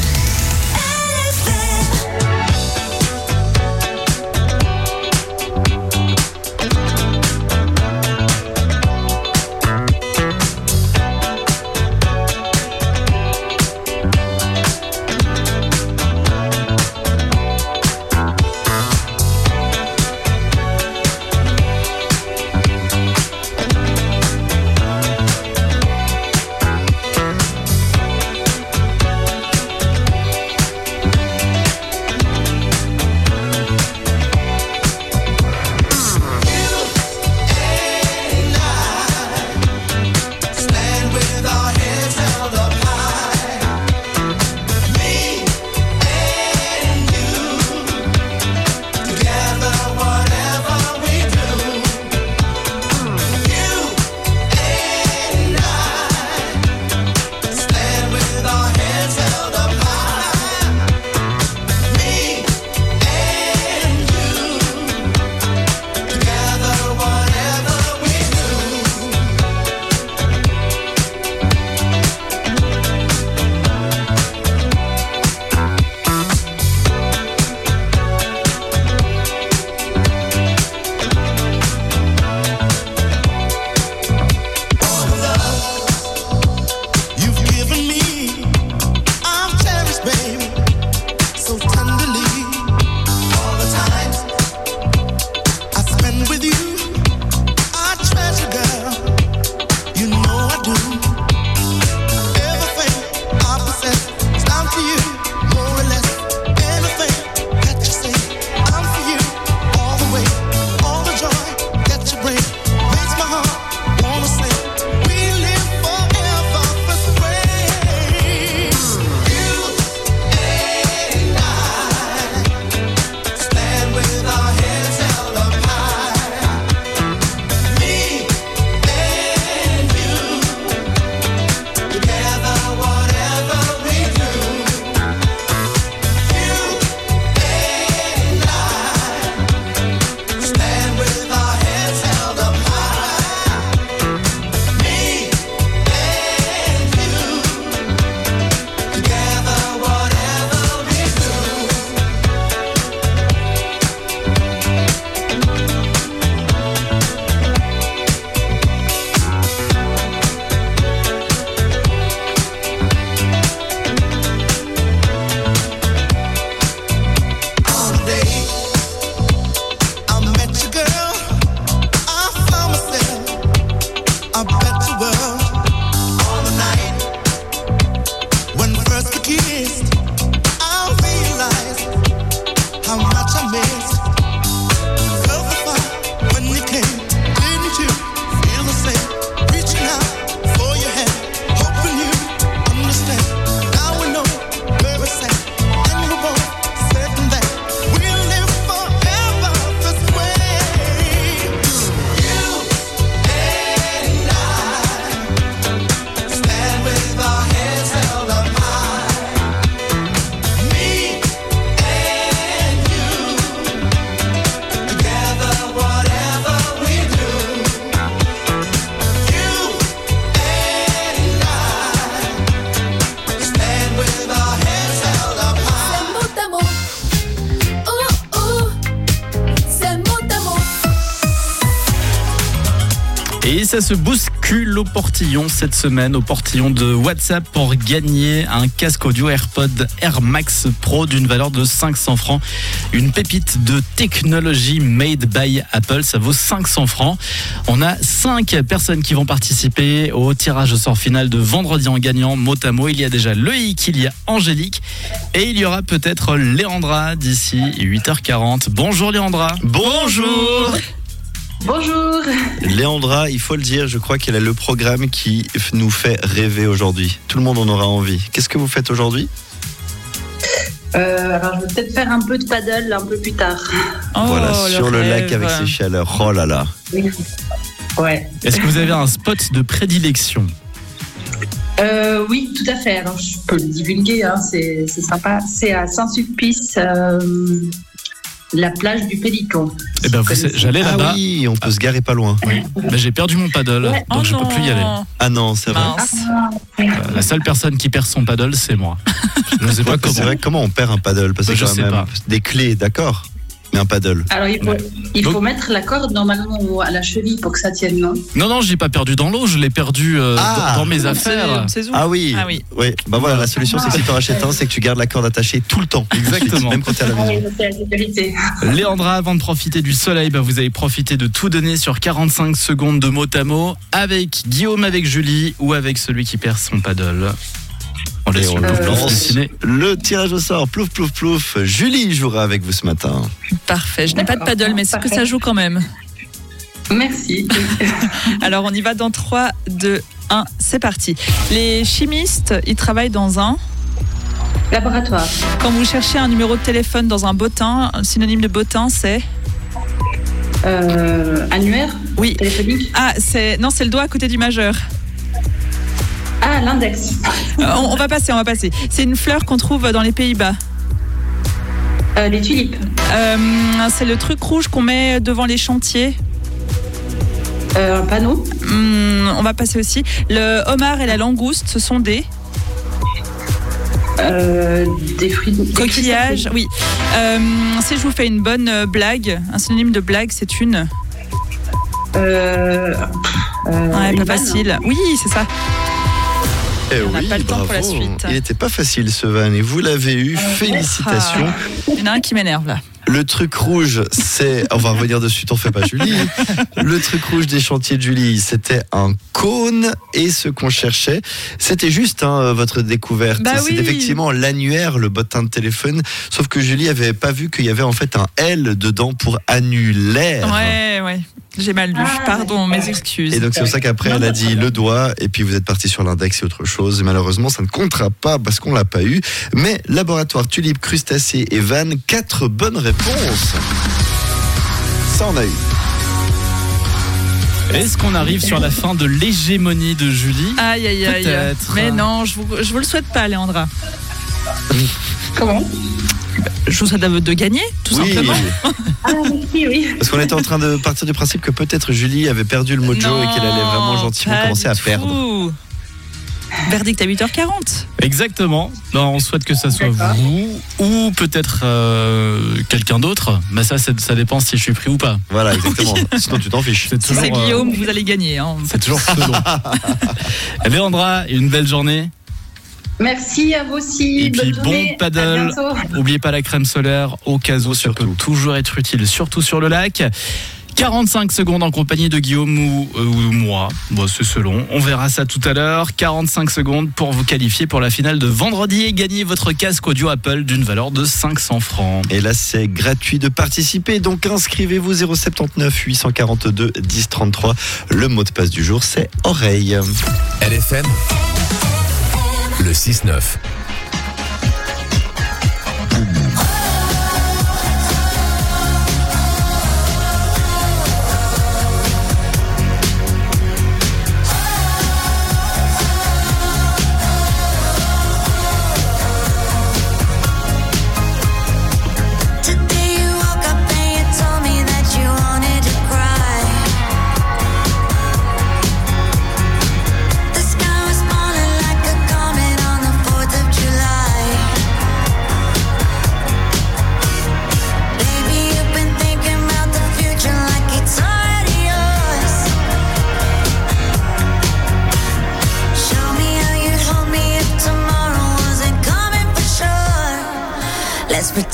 Et ça se bouscule au portillon cette semaine, au portillon de WhatsApp pour gagner un casque audio AirPod Air Max Pro d'une valeur de 500 francs. Une pépite de technologie made by Apple, ça vaut 500 francs. On a 5 personnes qui vont participer au tirage au sort final de vendredi en gagnant mot à mot. Il y a déjà Loïc, il y a Angélique et il y aura peut-être Léandra d'ici 8h40. Bonjour Léandra. Bonjour. Bonjour. Léandra, il faut le dire, je crois qu'elle a le programme qui nous fait rêver aujourd'hui. Tout le monde en aura envie. Qu'est-ce que vous faites aujourd'hui ? Alors, je vais peut-être faire un peu de paddle un peu plus tard. Voilà, sur le lac avec ses chaleurs. Oh là là. Ouais. Est-ce que vous avez un spot de prédilection ? Oui, tout à fait. Alors, je peux le divulguer, hein, c'est sympa. C'est à Saint-Sulpice. La plage du Pélican. Eh ben, j'allais là-bas. Ah oui, on peut se garer pas loin. Oui. Ben, j'ai perdu mon paddle, donc je peux plus y aller. Ah non, c'est vrai. La seule personne qui perd son paddle, c'est moi. Je ne sais pas comment. C'est vrai, comment on perd un paddle ? Parce que je sais pas. Des clés, d'accord. Mais un paddle. Alors, il faut mettre la corde normalement à la cheville pour que ça tienne, non ? Non, je l'ai pas perdu dans l'eau, je l'ai perdu dans mes affaires. Ah oui. Oui. Bah voilà, la solution, c'est que si tu en rachètes un, c'est que tu gardes la corde attachée tout le temps. Exactement. Même quand tu es à la maison. C'est la sécurité. Léandra, avant de profiter du soleil, vous allez profiter de tout donner sur 45 secondes de mot à mot avec Guillaume, avec Julie ou avec celui qui perd son paddle. On lance le tirage au sort. Plouf, plouf, plouf. Julie jouera avec vous ce matin. Parfait. Je n'ai pas de paddle, mais c'est que ça joue quand même. Merci. Alors, on y va dans 3, 2, 1. C'est parti. Les chimistes, ils travaillent dans un laboratoire. Quand vous cherchez un numéro de téléphone dans un bottin, un synonyme de bottin, c'est annuaire. Oui. Téléphonique. C'est le doigt à côté du majeur. Ah, l'index. On va passer. C'est une fleur qu'on trouve dans les Pays-Bas. Les tulipes. C'est le truc rouge qu'on met devant les chantiers. Un panneau. On va passer aussi. Le homard et la langouste, ce sont des fruits. Coquillages, oui. Si je vous fais une bonne blague, un synonyme de blague, c'est une. Pas facile. Oui, c'est ça. On n'a pas le temps bravo. pour la suite. Il n'était pas facile ce van et vous l'avez eu. Félicitations. Il y en a un qui m'énerve là. Le truc rouge, c'est... On va revenir dessus, t'en fais pas Julie. Le truc rouge des chantiers de Julie, c'était un cône. Et ce qu'on cherchait, c'était juste votre découverte. C'est effectivement l'annuaire, le bottin de téléphone. Sauf que Julie avait pas vu qu'il y avait en fait un L dedans pour annulaire. Ouais. J'ai mal lu. Pardon, mes excuses. Et donc c'est pour ça qu'après elle a dit le doigt et puis vous êtes parti sur l'index et autre chose. Et malheureusement ça ne comptera pas parce qu'on l'a pas eu. Mais laboratoire, tulipe, crustacés et vannes, 4 bonnes réponses. Ça on a eu. Est-ce qu'on arrive sur la fin de l'hégémonie de Julie ? Aïe. Peut-être. Mais non, je vous le souhaite pas, Léandra. Comment ? Je vous souhaite de gagner, tout simplement. Oui. Parce qu'on était en train de partir du principe que peut-être Julie avait perdu le mojo et qu'elle allait vraiment gentiment commencer à perdre. Verdict à 8h40. Exactement. On souhaite que ça soit vous ou peut-être quelqu'un d'autre. Mais ça dépend si je suis pris ou pas. Voilà, exactement. Sinon tu t'en fiches. Si c'est Guillaume, vous allez gagner. C'est toujours selon. Léandra, une belle journée. Merci à vous aussi. Et puis bon paddle. N'oubliez pas la crème solaire au cas où ça peut toujours être utile, surtout sur le lac. 45 secondes en compagnie de Guillaume ou moi. C'est selon. On verra ça tout à l'heure. 45 secondes pour vous qualifier pour la finale de vendredi et gagner votre casque audio Apple d'une valeur de 500 francs. Et là, c'est gratuit de participer. Donc inscrivez-vous 079 842 10 33. Le mot de passe du jour, c'est oreille. LFM. Le 6-9. The sky was falling like a comet on the 4th of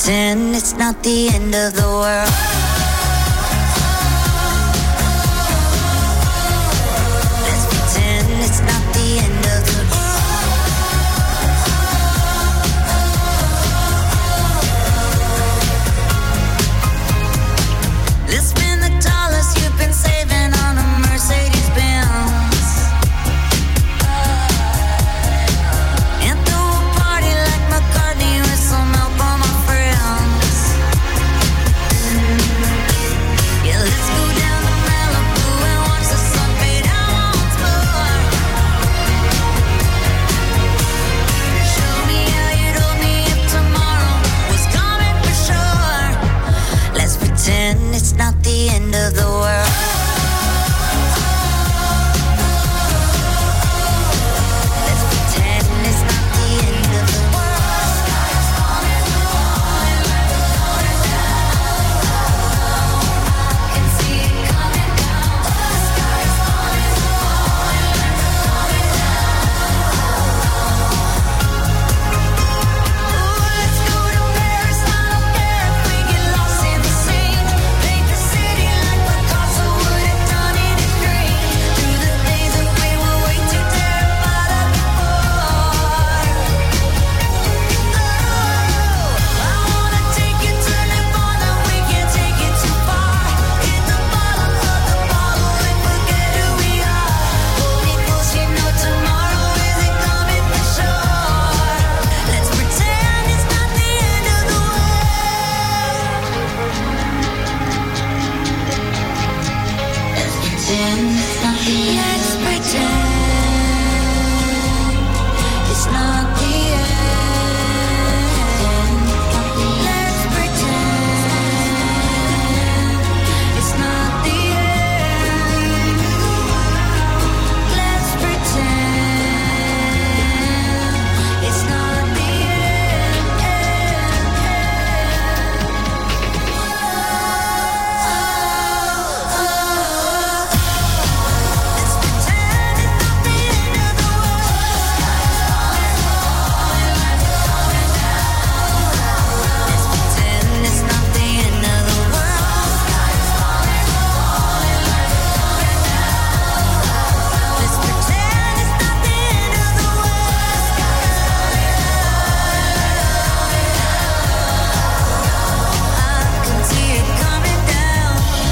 pretend it's not the end of the world. Let's pretend it's not the end of the world. Let's spend the dollars you've been saving on a Mercedes-Benz. And throw a party like McCartney with some help on my friends. Yeah, let's go down to Malibu and watch the sun fade out once more. Show me how you'd hold me if tomorrow was coming for sure. Let's pretend it's not the end of the world. Let's pretend it's not the end of the world. Sky's falling, falling down. I can see it coming down. The sky's falling, falling down. Ooh, let's go to Paris, I don't care if we get lost in the scene. Paint the city like Picasso would have done it in green. Through the things that we were way too terrified of before. Oh, I wanna take you to Nirvana, we can't take it too far. Hit the bottom of the bottle and forget who we are. Hold me close, you know tomorrow isn't coming for sure. Let's pretend it's not the end of the world. Let's pretend it's not the end. Let's pretend it's not the end. Let's pretend it's not the end. Let's pretend it's not the pretend it's not the end of the world. Let's pretend it's not the end of the world. I can see it coming down.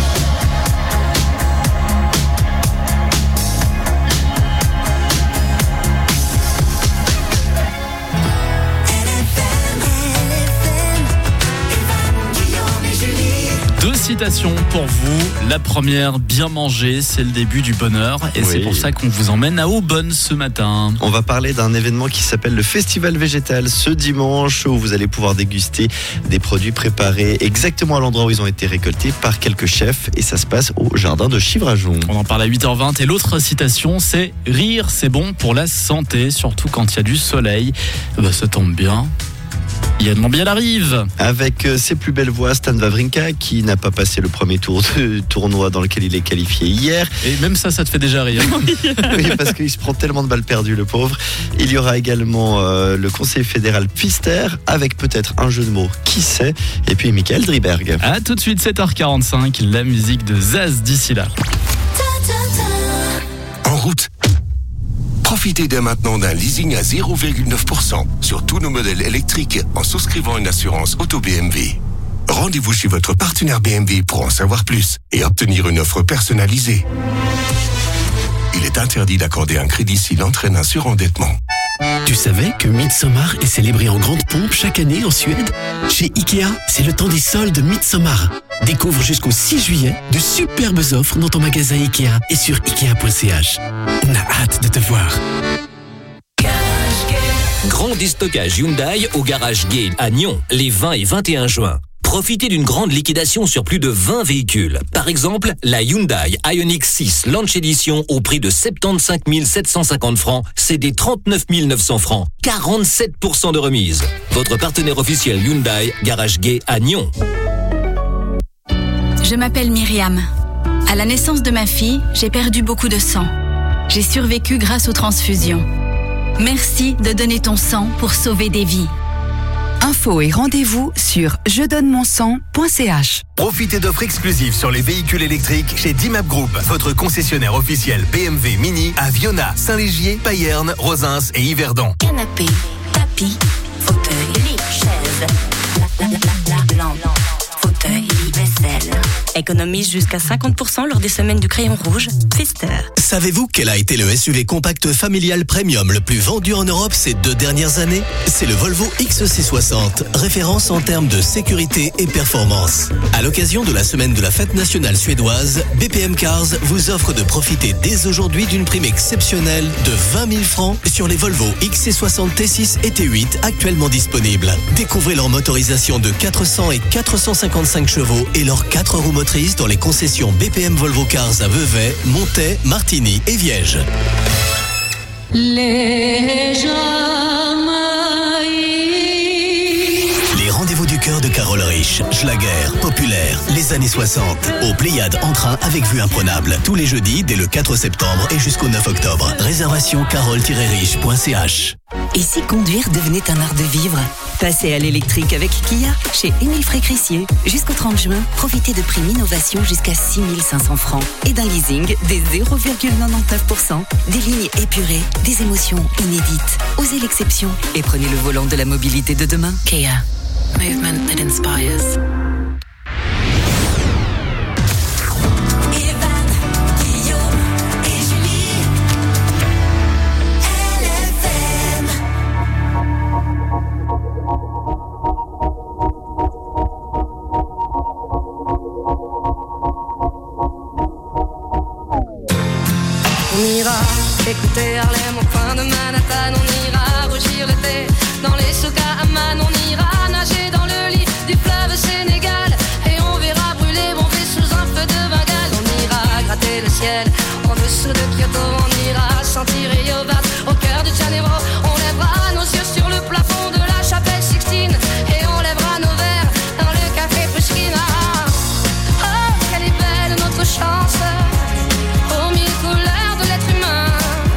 Deux citations pour vous. La première, bien manger, c'est le début du bonheur. Et Oui. c'est pour ça qu'on vous emmène à Aubonne ce matin. On va parler d'un événement qui s'appelle le Festival Végétal ce dimanche où vous allez pouvoir déguster des produits préparés exactement à l'endroit où ils ont été récoltés par quelques chefs et ça se passe au jardin de Chivrajon. On en parle à 8h20 et l'autre citation, c'est « Rire, c'est bon pour la santé, surtout quand il y a du soleil. » Ça tombe bien. Yann Lambiel arrive. Avec ses plus belles voix, Stan Wawrinka qui n'a pas passé le premier tour de tournoi dans lequel il est qualifié hier. Et même ça te fait déjà rire. Oui, parce qu'il se prend tellement de balles perdues, le pauvre. Il y aura également le conseiller fédéral Pfister avec peut-être un jeu de mots, qui sait. Et puis Michael Driberg. A tout de suite, 7h45, la musique de Zaz d'ici là. En route. Profitez dès maintenant d'un leasing à 0,9% sur tous nos modèles électriques en souscrivant une assurance auto BMW. Rendez-vous chez votre partenaire BMW pour en savoir plus et obtenir une offre personnalisée. Il est interdit d'accorder un crédit s'il entraîne un surendettement. Tu savais que Midsommar est célébré en grande pompe chaque année en Suède? Chez Ikea, c'est le temps des soldes Midsommar. Découvre jusqu'au 6 juillet de superbes offres dans ton magasin Ikea et sur ikea.ch. On a hâte de te voir. Grand déstockage Hyundai au garage Gay à Nyon, les 20 et 21 juin. Profitez d'une grande liquidation sur plus de 20 véhicules. Par exemple, la Hyundai Ioniq 6 Launch Edition au prix de 75 750 francs, c'est des 39 900 francs. 47% de remise. Votre partenaire officiel Hyundai, garage Gay à Nyon. Je m'appelle Myriam. À la naissance de ma fille, j'ai perdu beaucoup de sang. J'ai survécu grâce aux transfusions. Merci de donner ton sang pour sauver des vies. Infos et rendez-vous sur jedonnemonSang.ch. Profitez d'offres exclusives sur les véhicules électriques chez Dimap Group, votre concessionnaire officiel BMW Mini à Viona, Saint-Légier, Payerne, Rosins et Yverdon. Canapé, tapis, fauteuil, lit, chaise, lampe, fauteuil, lit, vaisselle. Économise jusqu'à 50% lors des semaines du crayon rouge. Pfister. Savez-vous quel a été le SUV compact familial premium le plus vendu en Europe ces 2 dernières années? C'est le Volvo XC60, référence en termes de sécurité et performance. À l'occasion de la semaine de la fête nationale suédoise, BPM Cars vous offre de profiter dès aujourd'hui d'une prime exceptionnelle de 20 000 francs sur les Volvo XC60 T6 et T8 actuellement disponibles. Découvrez leur motorisation de 400 et 455 chevaux et leurs 4 roues motrices dans les concessions BPM Volvo Cars à Vevey, Montaix, Martigny et Viège. Les rendez-vous du cœur de Carole Rich, Schlager, Populaire, les années 60, au Pléiade en train avec vue imprenable, tous les jeudis dès le 4 septembre et jusqu'au 9 octobre. Réservation carole-rich.ch. Et si conduire devenait un art de vivre? Passez à l'électrique avec Kia chez Émile Frécrissier. Jusqu'au 30 juin, profitez de primes innovation jusqu'à 6 500 francs et d'un leasing des 0,99%, des lignes épurées, des émotions inédites. Osez l'exception et prenez le volant de la mobilité de demain. Kia. Movement that inspires. On ira écouter Harlem au coin de Manhattan. On ira rougir l'été dans les souks à Amman. On ira nager dans le lit du fleuve Sénégal. Et on verra brûler bomber sous un feu de Bengale. On ira gratter le ciel en dessous de Kyoto. On ira sentir Yobat au cœur de Janeiro. On lèvera nos yeux sur le plafond de la chapelle Sixtine. Et on lèvera nos verres dans le café Pushkin. Ah, oh, quelle est belle notre chance, aux mille couleurs de l'être humain,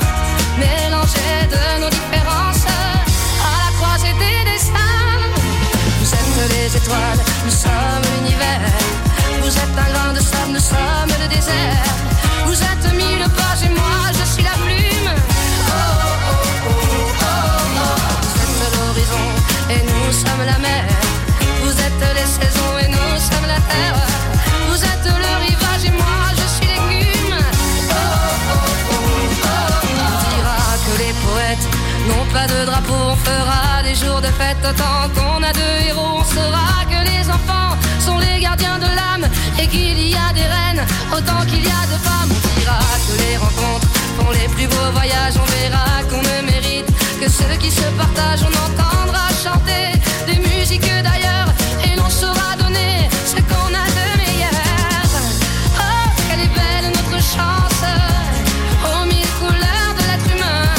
mélangées de nos différences, à la croisée des destins. Vous êtes les étoiles, nous sommes l'univers. Vous êtes un grain de sable, nous sommes le désert. Vous êtes mille pages et moi je suis la plume. Oh, oh, oh, oh, oh. Vous êtes l'horizon et nous sommes la mer. Vous êtes les saisons et nous sommes la terre. Vous êtes le rivage et moi je suis l'écume. Oh, oh, oh, oh, oh. On dira que les poètes n'ont pas de drapeau. On fera des jours de fête autant qu'on a de héros. On saura que les enfants sont les gardiens de l'âme et qu'il y a des reines autant qu'il y a de femmes. On dira que les rencontres font les plus beaux voyages. On verra qu'on ne mérite que ceux qui se partagent. On entendra chanter des musiques d'ailleurs et l'on saura donner ce qu'on a de meilleur. Oh, quelle est belle notre chance, aux mille couleurs de l'être humain,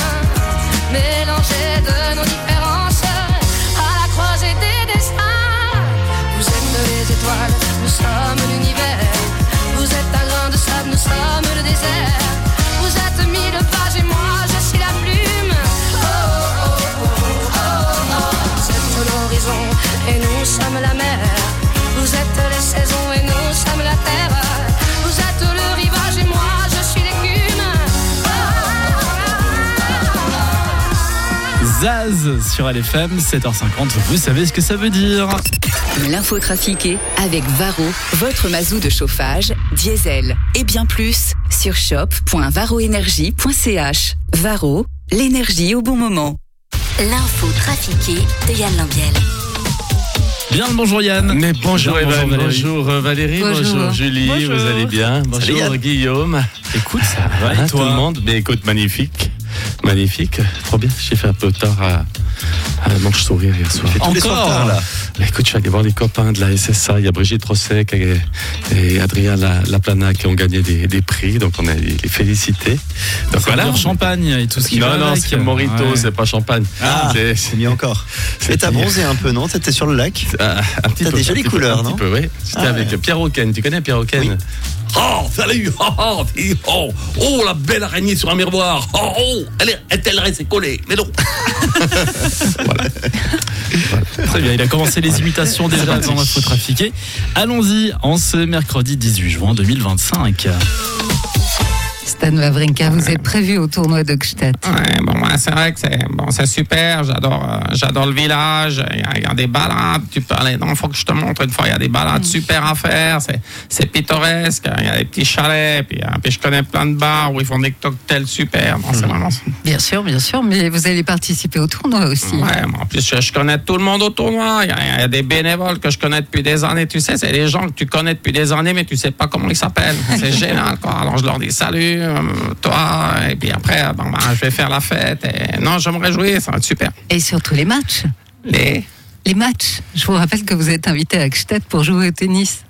mélangées de nos différences, à la croisée des destins. Vous êtes les étoiles, nous sommes l'univers. Vous êtes un grain de sable, nous sommes le désert. Vous êtes mille pages et moi je suis la plume. Oh, oh, oh, oh, oh, oh. Vous êtes l'horizon et nous sommes la mer. Vous êtes les saisons et nous sommes la terre. Vous êtes le rivage et moi je suis l'écume. Zaz sur LFM, 7h50, vous savez ce que ça veut dire. L'info trafiquée avec Varro, votre mazou de chauffage, diesel et bien plus sur shop.varroenergie.ch. Varro, l'énergie au bon moment. L'info trafiquée de Yann Lambiel. Bien le bonjour Yann. Mais bonjour Bien, Evan, Valérie. bonjour Valérie, bonjour Julie, Bonjour. vous allez bien? Salut, Bonjour Yann. Guillaume. Écoute, ça va et tout toi? le monde, mais écoute, magnifique, magnifique, trop bien. J'ai fait un peu tard à Manche Sourire hier soir. tous les soirs tard, là. Écoute, je suis allé voir les copains de la SSA. Il y a Brigitte Rossec et Adrien Laplana qui ont gagné des prix, donc on a les féliciter. Donc Ça veut dire champagne et tout ce qui va Non, avec. c'est Morito, Ouais. c'est pas champagne. Ah, c'est mieux encore. Et t'as bronzé un peu, non? T'étais sur le lac? Un petit T'as peu. des jolies couleurs, non? Un petit peu, oui. C'était Ah, avec ouais. Pierre Auken. Tu connais Pierre Auken? Oh, salut. Oh, la belle araignée sur un miroir. Oh, elle reste collée. Mais non. Très bien, il a commencé les imitations déjà dans l'info trafiquée. Allons-y en ce mercredi 18 juin 2025. Stan Wawrinka, vous êtes prévu au tournoi de Gstaad. Ouais, bon, c'est vrai que c'est super. J'adore le village. Il y a des balades. Tu peux aller. Non, faut que je te montre une fois. Il y a des balades super à faire. C'est pittoresque. Il y a des petits chalets. Puis je connais plein de bars où ils font des cocktails super. Bon, c'est vraiment. Bien sûr. Mais vous allez participer au tournoi aussi. Ouais, en plus je connais tout le monde au tournoi. Il y a des bénévoles que je connais depuis des années. Tu sais, c'est des gens que tu connais depuis des années, mais tu sais pas comment ils s'appellent. C'est génial, quoi. Alors je leur dis salut. Toi, et puis après, je vais faire la fête. Et... Non, je me réjouis, ça va être super. Et surtout les matchs. Les matchs. Je vous rappelle que vous êtes invité à Gstaad pour jouer au tennis.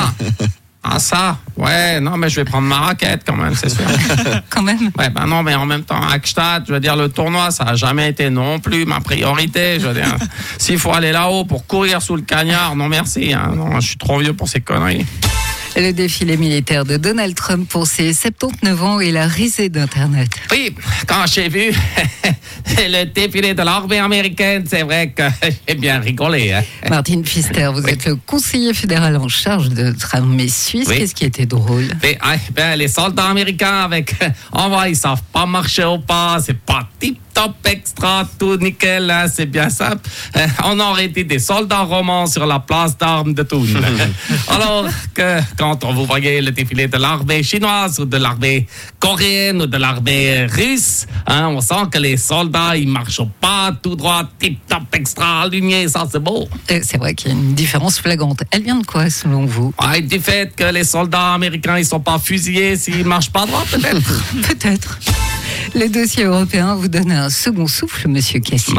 Ça, ouais, non, mais je vais prendre ma raquette quand même, c'est sûr. Quand même. Ouais, non, mais en même temps, à Gstaad, je veux dire, le tournoi, ça n'a jamais été non plus ma priorité. Je veux dire, s'il faut aller là-haut pour courir sous le cagnard, non merci. Hein, non, je suis trop vieux pour ces conneries. Le défilé militaire de Donald Trump pour ses 79 ans et la risée d'Internet. Oui, quand j'ai vu le défilé de l'armée américaine, c'est vrai que j'ai bien rigolé. Hein. Martin Pfister, vous êtes le conseiller fédéral en charge de l'armée suisse. Oui. Qu'est-ce qui était drôle? Les soldats américains ils savent pas marcher au pas, c'est pas tip-top extra, tout nickel, hein, c'est bien simple. On aurait dit des soldats romains sur la place d'armes de Thun. Alors que quand vous voyez le défilé de l'armée chinoise ou de l'armée coréenne ou de l'armée russe, hein, on sent que les soldats, ils marchent au pas, tout droit, tip-top extra, aligné, ça c'est beau. C'est vrai qu'il y a une différence flagrante. Elle vient de quoi selon vous? Du fait que les soldats américains, ils sont pas fusillés s'ils marchent pas droit, peut-être. Peut-être. Le dossier européen vous donne un second souffle, Monsieur Cassis.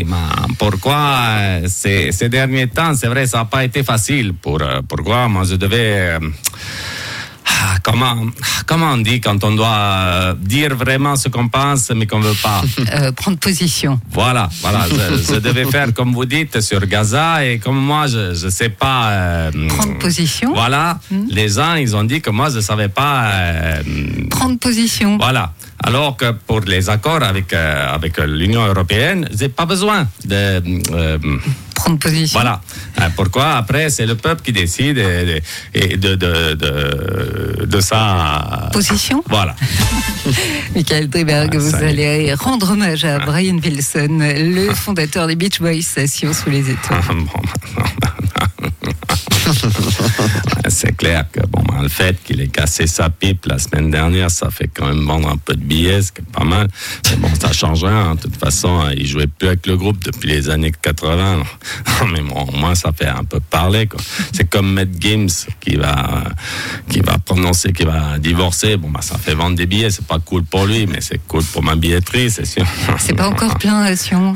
Pourquoi ces derniers temps, c'est vrai, ça n'a pas été facile. Pourquoi moi je devais... Comment on dit quand on doit dire vraiment ce qu'on pense mais qu'on ne veut pas prendre position. Voilà. Je devais faire comme vous dites sur Gaza et comme moi je ne sais pas... prendre position. Voilà. Les gens, ils ont dit que moi je ne savais pas... prendre position. Voilà. Alors que pour les accords avec l'Union européenne, j'ai pas besoin de... prendre position. Voilà. Pourquoi? Après, c'est le peuple qui décide de sa position. Voilà. Michael Driberg, vous allez rendre hommage à Brian Wilson, le fondateur des Beach Boys, Station sous les étoiles. C'est clair que le fait qu'il ait cassé sa pipe la semaine dernière, ça fait quand même vendre un peu de billets, c'est pas mal. Mais bon, ça change rien. De toute façon, il jouait plus avec le groupe depuis les années 80. Mais bon, au moins, ça fait un peu parler, quoi. C'est comme Matt Gims qui va divorcer. Ça fait vendre des billets. C'est pas cool pour lui, mais c'est cool pour ma billetterie, c'est sûr. C'est pas encore plein, Sion.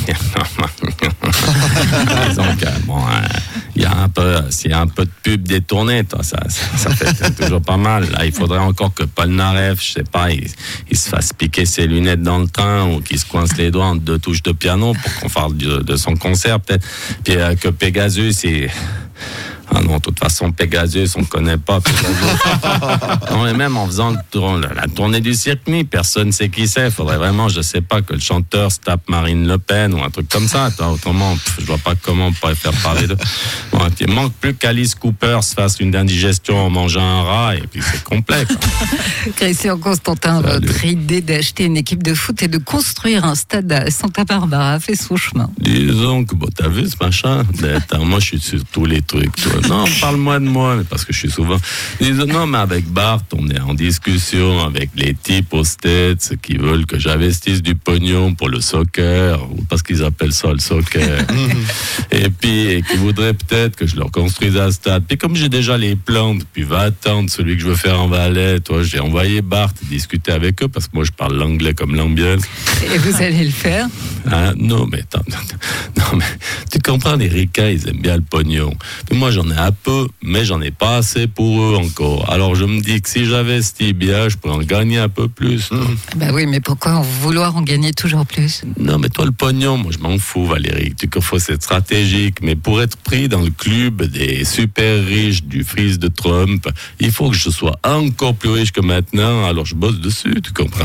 Disons que, s'il y a un peu de pub détournée, ça fait toujours pas mal. Là, il faudrait encore que Paul Narev, je sais pas, il se fasse piquer ses lunettes dans le train ou qu'il se coince les doigts entre deux touches de piano pour qu'on parle de son concert, peut-être. Puis que Pegasus, Ah non, de toute façon, Pegasus, on ne connaît pas Pegasus. Non, et même en faisant la tournée du circuit, personne ne sait qui c'est. Il faudrait vraiment, je ne sais pas, que le chanteur se tape Marine Le Pen ou un truc comme ça. Autrement, je ne vois pas comment on pourrait faire parler de... Bon, il manque plus qu'Alice Cooper se fasse une indigestion en mangeant un rat et puis c'est complet. Christian Constantin, votre idée d'acheter une équipe de foot et de construire un stade à Santa Barbara a fait son chemin. Disons que, t'as vu ce machin? Moi, je suis sur tous les trucs, toi. Non, parle-moi de moi, parce que je suis souvent... Disons, non, mais avec Bart, on est en discussion avec les types aux States qui veulent que j'investisse du pognon pour le soccer, ou parce qu'ils appellent ça le soccer. Et puis, qui voudraient peut-être que je leur construise un stade. Puis comme j'ai déjà les plans depuis 20 ans de celui que je veux faire en Valais, toi, j'ai envoyé Bart discuter avec eux, parce que moi, je parle l'anglais comme l'ambiance. Et vous allez le faire? Non, mais tu comprends, les ricains, ils aiment bien le pognon. Puis moi, j'en ai ai un peu, mais j'en ai pas assez pour eux encore. Alors je me dis que si j'avais Stibia, je pourrais en gagner un peu plus. Bah oui, mais pourquoi vouloir en gagner toujours plus? Non, mais toi, le pognon, moi, je m'en fous, Valérie. Tu qu'il faut être stratégique. Mais pour être pris dans le club des super riches du fils de Trump, il faut que je sois encore plus riche que maintenant. Alors, je bosse dessus, tu comprends?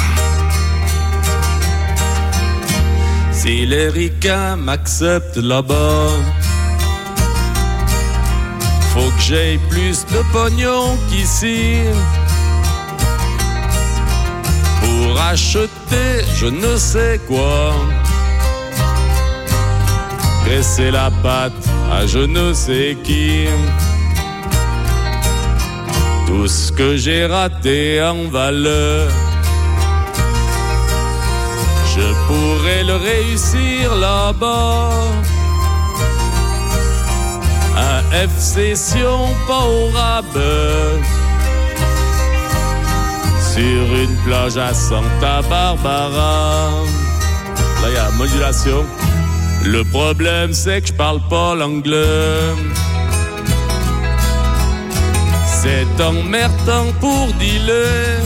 Si les ricains m'acceptent là-bas, faut que j'aie plus de pognon qu'ici. Pour acheter je ne sais quoi, presser la pâte à je ne sais qui. Tout ce que j'ai raté en valeur, je pourrais le réussir là-bas. Un F-session pas au rabais, sur une plage à Santa Barbara. Là, il y a la modulation. Le problème, c'est que je parle pas l'anglais. C'est emmerdant pour dealer.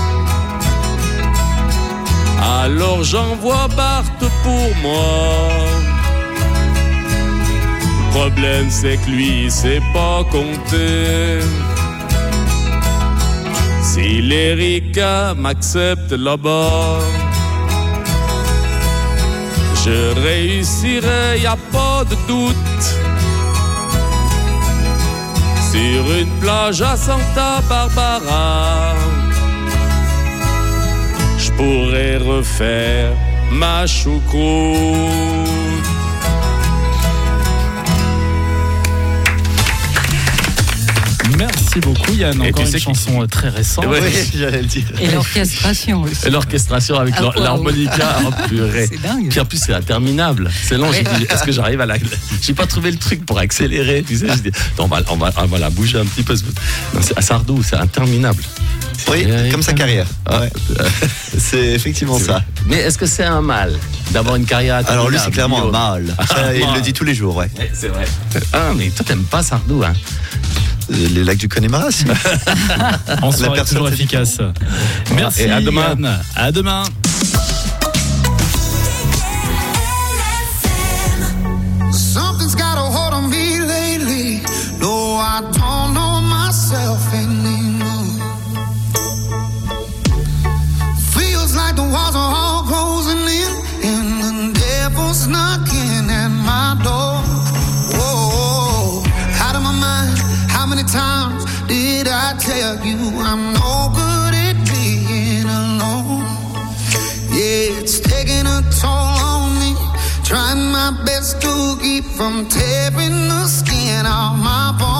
Alors j'envoie Bart pour moi. Le problème, c'est que lui, il sait pas compter. Si les ricains m'acceptent là-bas, je réussirai, y a pas de doute. Sur une plage à Santa Barbara, je pourrais refaire ma choucroute. Merci beaucoup Yann, encore une chanson très récente. Oui, j'allais le dire. Et l'orchestration aussi. Et l'orchestration avec l'harmonica, oh purée. C'est dingue. Puis en plus c'est interminable. C'est long, j'ai dit, est-ce que j'arrive à la... J'ai pas trouvé le truc pour accélérer, tu sais. Je dis, on va la bouger un petit peu. Non, c'est à Sardou, c'est interminable. Oui, comme sa carrière. Ouais. C'est effectivement ça. Mais est-ce que c'est un mal d'avoir une carrière interminable? Alors lui, c'est clairement un mal. Il le dit tous les jours, ouais. C'est vrai. Ah, mais toi, t'aimes pas Sardou, hein? Les lacs du Connemara, si. On sera toujours efficace. Merci. Et à demain. Yann. À demain. Something's got a hold on me lately. No, I don't know myself anymore. Feels like the walls are all closing in, and the devil's knocking at my door. Whoa, out of my mind. How many times did I tell you I'm no good at being alone? Yeah, it's taking a toll on me. Trying my best to keep from tearing the skin off my bones.